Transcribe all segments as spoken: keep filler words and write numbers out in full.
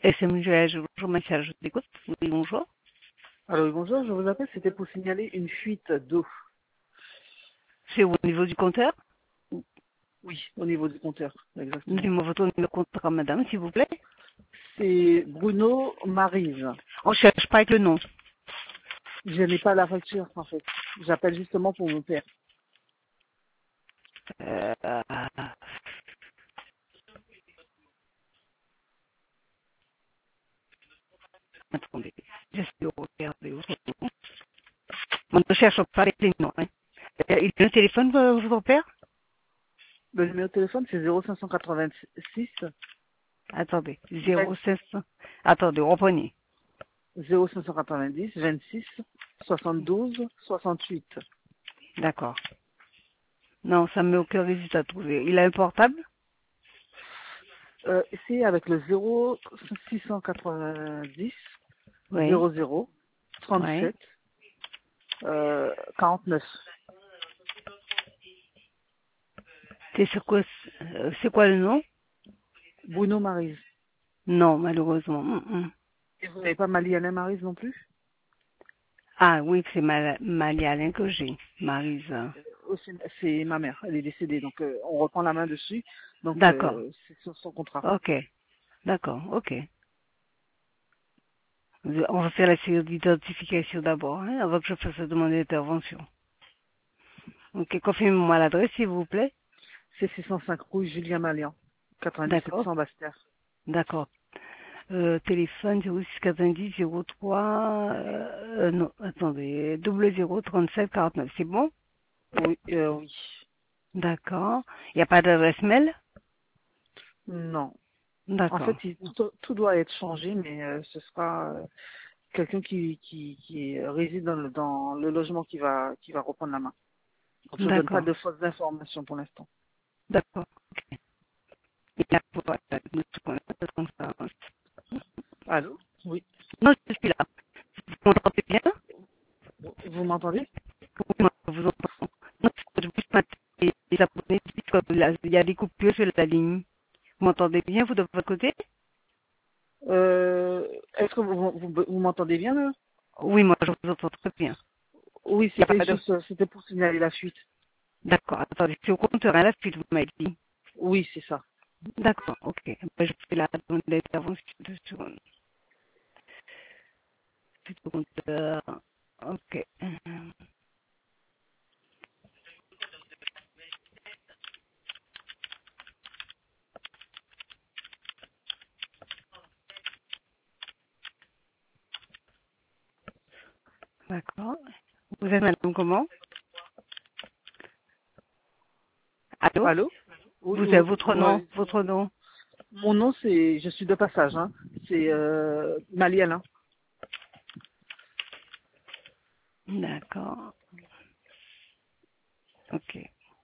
S M G H, bonjour Michel, je t'écoute. Oui, bonjour. Alors oui, bonjour, je vous appelle, c'était pour signaler une fuite d'eau. C'est au niveau du compteur? Oui, au niveau du compteur, exactement. Donnez-moi votre numéro de compteur, madame, s'il vous plaît. C'est Bruno Maryse. On cherche pas avec le nom. Je n'ai pas la facture, en fait. J'appelle justement pour mon père. Euh, attendez, j'essaie de regarder autre nom. On ne cherche pas avec les noms. Hein. Euh, il a un téléphone, euh, votre père? Le numéro de téléphone, c'est zéro cinq cent quatre-vingt-six Attendez, zéro seize. Attendez, reprenez. zéro cinq cent quatre-vingt-dix vingt-six soixante-douze soixante-huit. D'accord. Non, ça ne met aucun résultat à trouver. Il a un portable? Euh, c'est avec le zéro six cent quatre-vingt-dix Oui. zéro zéro Oui. trente-sept euh, quarante-neuf. C'est c'est quoi, euh, c'est quoi le nom? Bruno Maryse. Non, malheureusement. Mm, mm. Et vous n'avez pas Malie-Alain Maryse non plus? Ah oui, c'est Mal Malie-Alain que j'ai, Maryse. Oh, c'est c'est ma mère, elle est décédée, donc euh, on reprend la main dessus, donc D'accord. euh, c'est sur son contrat. Ok. D'accord. Ok. On va faire la série d'identification d'abord, hein, avant que je fasse la demande d'intervention. Ok. Confirmez-moi l'adresse, s'il vous plaît. C'est six cent cinq rue Julien Malian, quatre-vingt-dix-sept D'accord. cents Bastère. D'accord. Euh, téléphone zéro six quatre-vingt-dix zéro trois, euh, euh, non, attendez, double zéro trente-sept quarante-neuf, c'est bon? Oui, euh, oui. D'accord. Il n'y a pas d'adresse mail? Non. En D'accord. fait, il- tout, tout doit être changé, mais euh, ce sera euh, quelqu'un qui, qui, qui réside dans le, dans le logement qui va, qui va reprendre la main. Donc je ne donne pas D'accord. de fausses informations pour l'instant. D'accord. Il y a voilà, nous, on a comme ça. Allô? Oui. Non, je suis là. Vous m'entendez bien? Vous m'entendez? Oui, moi, je vous entends. Non, je vous matin, les les abonnés disent qu'il y a des coupures sur la ligne. Vous m'entendez bien, vous, de votre côté? euh, Est-ce que vous, vous, vous m'entendez bien là? Oui, moi, je vous entends très bien. Oui, Il n'y a c'était pas de... juste, c'était pour signaler la fuite. D'accord, attendez, c'est au compteur à la suite, vous m'avez dit. Oui, c'est ça. D'accord, ok. Ben, je fais la demande d'intervention de secondes. C'est au compteur. Ok. D'accord. Vous êtes madame comment? Allô? Allô? Oui, Vous avez oui, votre nom? oui. Votre nom? Mon nom, c'est, je suis de passage, hein. C'est euh, Maliel, hein. D'accord. Ok.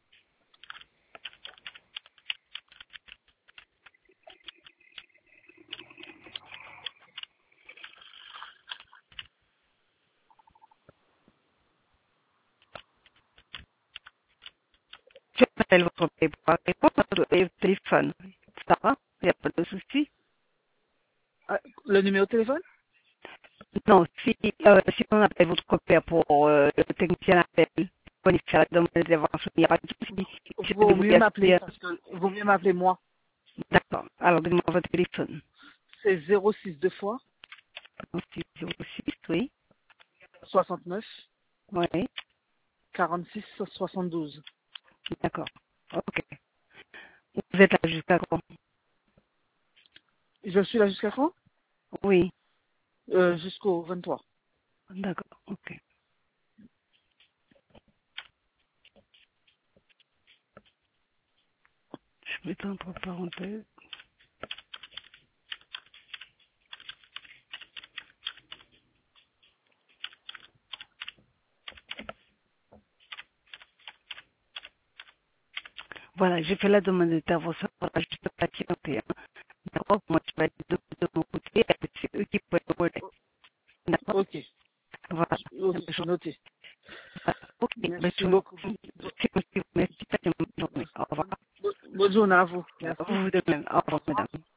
Je m'appelle votre paix pour répondre au téléphone. Ça va? Il n'y a pas de souci? Ah, le numéro de téléphone? Non, si, euh, si on appelle votre père pour euh, le technicien appelle, pour lui faire la demande d'intervention, il n'y a pas de souci. Je vais Vaut vous mieux m'appeler, dire. parce que vaut mieux m'appeler moi. D'accord. Alors, donnez-moi votre téléphone. C'est zéro six deux fois, six zéro six, oui. soixante-neuf, Oui. quarante-six, soixante-douze. D'accord. Ok. Vous êtes là jusqu'à quand? Je suis là jusqu'à quand? Oui. euh, Jusqu'au vingt-trois. D'accord. Ok. Je mets entre parenthèses. Voilà, j'ai fait la demande d'intervention pour la juste patienter. Hein. D'accord? Moi, je vais être de, de mon côté, et c'est eux qui peuvent le relais. D'accord? Ok, Voilà. ok, c'est noté. Ok. Merci Merci. beaucoup. Merci, merci. Merci. Passez une bonne journée. Au revoir. Bonne journée à vous. Merci. Vous de même. Au revoir, Au revoir. madame.